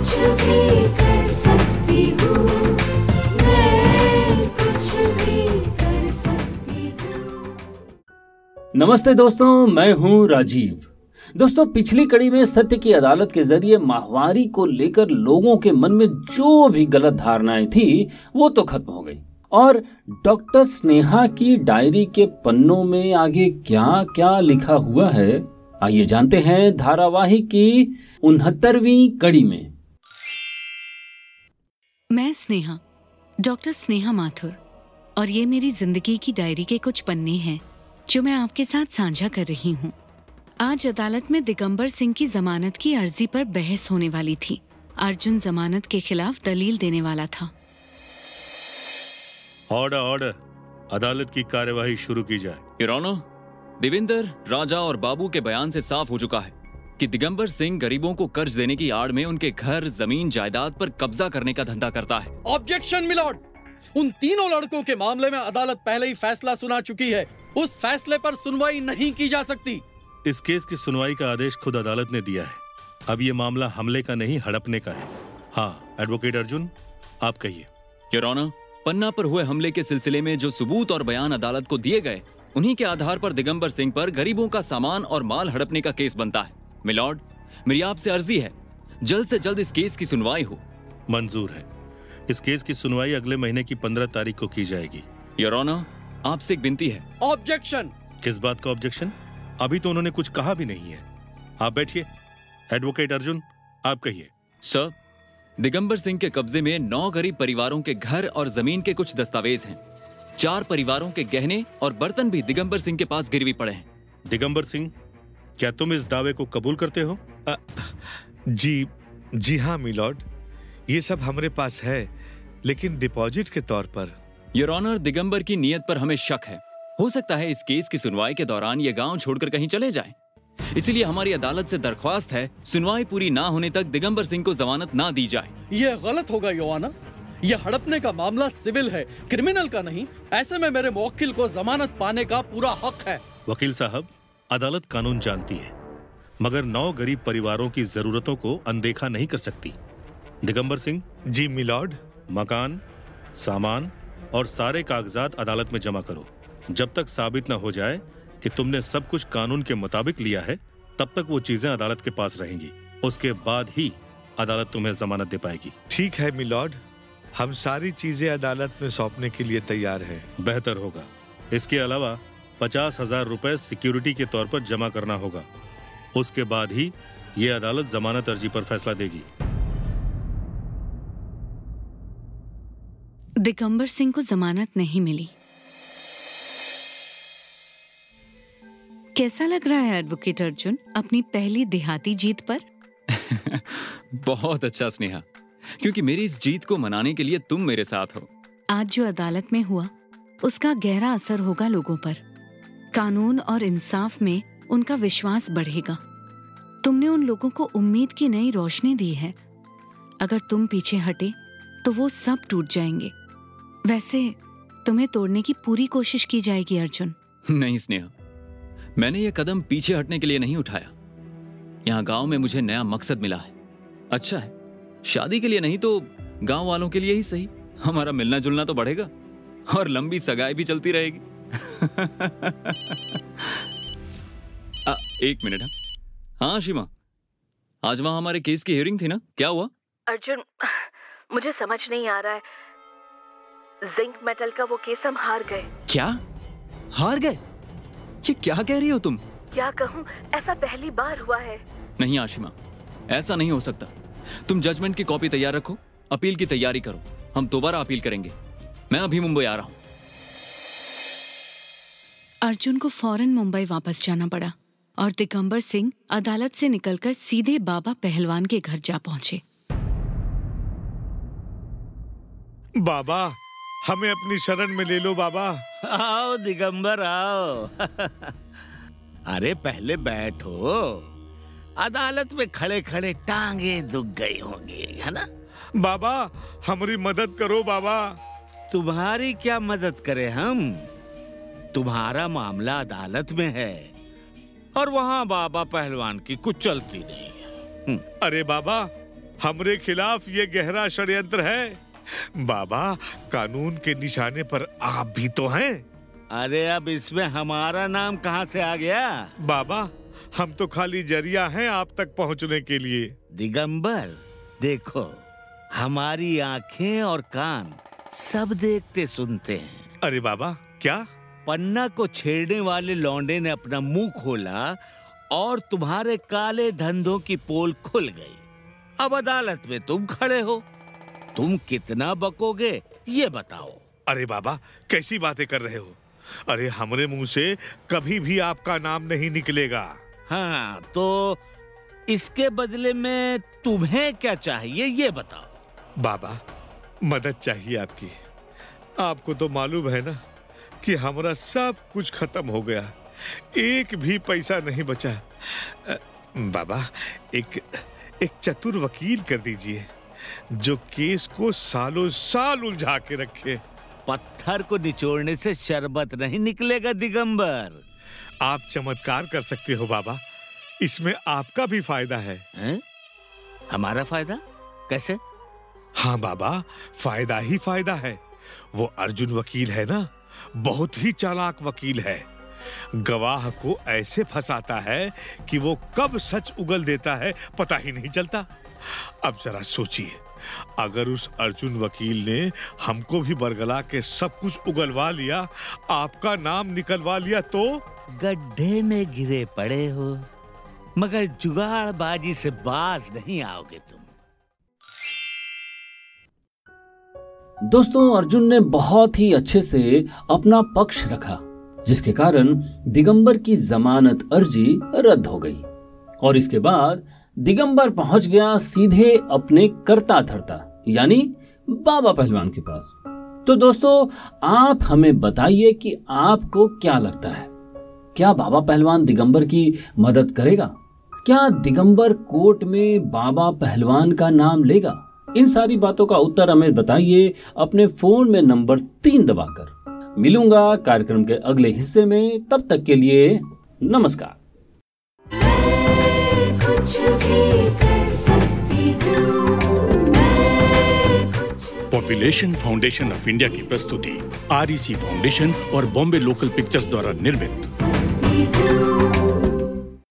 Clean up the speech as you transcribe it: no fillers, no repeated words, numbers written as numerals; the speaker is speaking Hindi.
कुछ भी कर सकती हूँ, मैं कुछ भी कर सकती हूँ। नमस्ते दोस्तों, मैं हूँ राजीव। दोस्तों, पिछली कड़ी में सत्य की अदालत के जरिए माहवारी को लेकर लोगों के मन में जो भी गलत धारणाएं थी वो तो खत्म हो गई, और डॉक्टर स्नेहा की डायरी के पन्नों में आगे क्या क्या लिखा हुआ है, आइए जानते हैं धारावाहिक की 69वीं कड़ी में। मैं स्नेहा, डॉक्टर स्नेहा माथुर, और ये मेरी जिंदगी की डायरी के कुछ पन्ने हैं जो मैं आपके साथ साझा कर रही हूँ। आज अदालत में दिगंबर सिंह की जमानत की अर्जी पर बहस होने वाली थी। अर्जुन जमानत के खिलाफ दलील देने वाला था। ऑर्डर, अदालत की कार्यवाही शुरू की जाए। योर ऑनर, देवेंद्र, राजा और बाबू के बयान से साफ हो चुका है कि दिगंबर सिंह गरीबों को कर्ज देने की आड़ में उनके घर, जमीन, जायदाद पर कब्जा करने का धंधा करता है। ऑब्जेक्शन मिलॉर्ड, उन तीनों लड़कों के मामले में अदालत पहले ही फैसला सुना चुकी है। उस फैसले पर सुनवाई नहीं की जा सकती। इस केस की सुनवाई का आदेश खुद अदालत ने दिया है। अब ये मामला हमले का नहीं, हड़पने का है। हाँ, एडवोकेट अर्जुन, आप कहिए। योर ऑनर, पन्ना पर हुए हमले के सिलसिले में जो सबूत और बयान अदालत को दिए गए, उन्हीं के आधार पर दिगंबर सिंह पर गरीबों का सामान और माल हड़पने का केस बनता है। मिलॉर्ड, मेरी आपसे अर्जी है, जल्द से जल्द इस केस की सुनवाई हो। मंजूर है। इस केस की सुनवाई अगले महीने की 15 तारीख को की जाएगी। योर ऑनर, आपसे एक विनती है। ऑब्जेक्शन। किस बात का ऑब्जेक्शन? अभी तो उन्होंने कुछ कहा भी नहीं है। आप बैठिए। एडवोकेट अर्जुन, आप कहिए। सर, दिगंबर सिंह के कब्जे में 9 गरीब परिवारों के घर और जमीन के कुछ दस्तावेज हैं। 4 परिवारों के गहने और बर्तन भी दिगंबर सिंह के पास गिरवी पड़े हैं। दिगंबर सिंह, क्या तुम इस दावे को कबूल करते हो? जी हाँ मिलॉर्ड, ये सब हमारे पास है, लेकिन डिपॉजिट के तौर पर। योर ऑनर, दिगंबर की नीयत पर हमें शक है। हो सकता है इस केस की सुनवाई के दौरान ये गांव छोड़कर कहीं चले जाएं। इसीलिए हमारी अदालत से दरख्वास्त है, सुनवाई पूरी ना होने तक दिगंबर सिंह को जमानत ना दी जाए। यह गलत होगा योर ऑनर। यह हड़पने का मामला सिविल है, क्रिमिनल का नहीं। ऐसे में मेरे मुवक्किल को जमानत पाने का पूरा हक है। वकील साहब, अदालत कानून जानती है, मगर 9 गरीब परिवारों की जरूरतों को अनदेखा नहीं कर सकती। दिगंबर सिंह। जी मिलॉर्ड। मकान, सामान और सारे कागजात अदालत में जमा करो। जब तक साबित न हो जाए कि तुमने सब कुछ कानून के मुताबिक लिया है, तब तक वो चीजें अदालत के पास रहेंगी। उसके बाद ही अदालत तुम्हें जमानत दे पाएगी। ठीक है मिलॉर्ड, हम सारी चीजें अदालत में सौंपने के लिए तैयार हैं। बेहतर होगा। इसके अलावा 50,000 रुपए सिक्योरिटी के तौर पर जमा करना होगा। उसके बाद ही ये अदालत जमानत अर्जी पर फैसला देगी। दिगंबर सिंह को जमानत नहीं मिली। कैसा लग रहा है एडवोकेट अर्जुन अपनी पहली देहाती जीत पर? बहुत अच्छा स्नेहा, क्योंकि मेरी इस जीत को मनाने के लिए तुम मेरे साथ हो। आज जो अदालत में हुआ उसका गहरा असर होगा लोगों पर। कानून और इंसाफ में उनका विश्वास बढ़ेगा। तुमने उन लोगों को उम्मीद की नई रोशनी दी है। अगर तुम पीछे हटे तो वो सब टूट जाएंगे। वैसे तुम्हें तोड़ने की पूरी कोशिश की जाएगी अर्जुन। नहीं स्नेहा, मैंने ये कदम पीछे हटने के लिए नहीं उठाया। यहाँ गांव में मुझे नया मकसद मिला है। अच्छा है, शादी के लिए नहीं तो गांव वालों के लिए ही सही, हमारा मिलना जुलना तो बढ़ेगा और लंबी सगाई भी चलती रहेगी। एक मिनट। हाँ शिमा, आज वहां हमारे केस की हियरिंग थी ना, क्या हुआ? अर्जुन, मुझे समझ नहीं आ रहा है। जिंक मेटल का वो केस हम हार गए। क्या? हार गए? ये क्या कह रही हो तुम? क्या कहूँ, ऐसा पहली बार हुआ है। नहीं आशिमा, ऐसा नहीं हो सकता। तुम जजमेंट की कॉपी तैयार रखो, अपील की तैयारी करो। हम दोबारा अपील करेंगे। मैं अभी मुंबई आ रहा हूँ। अर्जुन को फौरन मुंबई वापस जाना पड़ा और दिगंबर सिंह अदालत से निकलकर सीधे बाबा पहलवान के घर जा पहुंचे। बाबा, हमें अपनी शरण में ले लो बाबा। आओ दिगंबर आओ। अरे पहले बैठो। अदालत में खड़े खड़े टांगे दुख गई होंगी, है ना? बाबा, हमारी मदद करो बाबा। तुम्हारी क्या मदद करें हम? तुम्हारा मामला अदालत में है और वहां बाबा पहलवान की कुछ चलती नहीं है। अरे बाबा, हमरे खिलाफ ये गहरा षड्यंत्र है। बाबा, कानून के निशाने पर आप भी तो हैं। अरे अब इसमें हमारा नाम कहाँ से आ गया? बाबा, हम तो खाली जरिया हैं आप तक पहुंचने के लिए। दिगंबर, देखो, हमारी आंखें और कान सब देखते सुनते हैं। अरे बाबा, क्या? पन्ना को छेड़ने वाले लौंडे ने अपना मुंह खोला और तुम्हारे काले धंधों की पोल खुल गई। अब अदालत में तुम खड़े हो, तुम कितना बकोगे ये बताओ। अरे बाबा, कैसी बातें कर रहे हो? अरे हमरे मुंह से कभी भी आपका नाम नहीं निकलेगा। हाँ, तो इसके बदले में तुम्हें क्या चाहिए ये बताओ। बाबा, मदद चाहिए आपकी। आपको तो मालूम है ना कि हमारा सब कुछ खत्म हो गया, एक भी पैसा नहीं बचा। बाबा, एक चतुर वकील कर दीजिए जो केस को सालों साल उलझा के रखे। पत्थर को निचोड़ने से शरबत नहीं निकलेगा दिगंबर। आप चमत्कार कर सकते हो बाबा, इसमें आपका भी फायदा है। हमारा फायदा कैसे? हाँ बाबा, फायदा ही फायदा है। वो अर्जुन वकील है ना, बहुत ही चालाक वकील है। गवाह को ऐसे फंसाता है कि वो कब सच उगल देता है पता ही नहीं चलता। अब जरा सोचिए, अगर उस अर्जुन वकील ने हमको भी बरगला के सब कुछ उगलवा लिया, आपका नाम निकलवा लिया तो? गड्ढे में गिरे पड़े हो, मगर जुगाड़बाजी से बाज नहीं आओगे तुम। दोस्तों, अर्जुन ने बहुत ही अच्छे से अपना पक्ष रखा, जिसके कारण दिगंबर की जमानत अर्जी रद्द हो गई और इसके बाद दिगंबर पहुंच गया सीधे अपने कर्ता धर्ता यानी बाबा पहलवान के पास। तो दोस्तों, आप हमें बताइए कि आपको क्या लगता है, क्या बाबा पहलवान दिगंबर की मदद करेगा? क्या दिगंबर कोर्ट में बाबा पहलवान का नाम लेगा? इन सारी बातों का उत्तर हमें बताइए अपने फोन में नंबर 3 दबाकर। मिलूंगा कार्यक्रम के अगले हिस्से में, तब तक के लिए नमस्कार। मैं कुछ भी कर सकती हूँ, मैं कुछ। पॉपुलेशन फाउंडेशन ऑफ इंडिया की प्रस्तुति REC फाउंडेशन और बॉम्बे लोकल पिक्चर्स द्वारा निर्मित।